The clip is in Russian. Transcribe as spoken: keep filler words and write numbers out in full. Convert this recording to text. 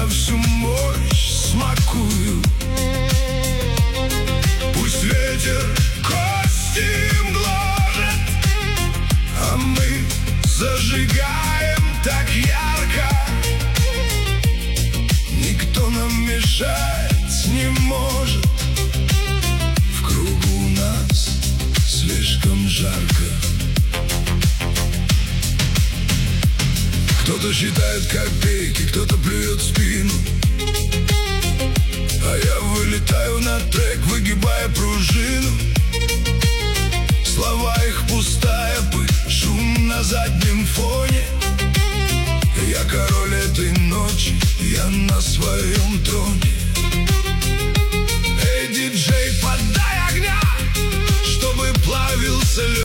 всю мощь смакую. Пусть ветер кости им гложет, а мы зажигаем так ярко. Никто нам мешать не может, в кругу у нас слишком жарко. Кто-то считает копейки, кто-то плюет в спину, а я вылетаю на трек, выгибая пружину. Слова их пустая пыль, шум на заднем фоне. Я король этой ночи, я на своем троне. Эй, диджей, подай огня, чтобы плавился лед.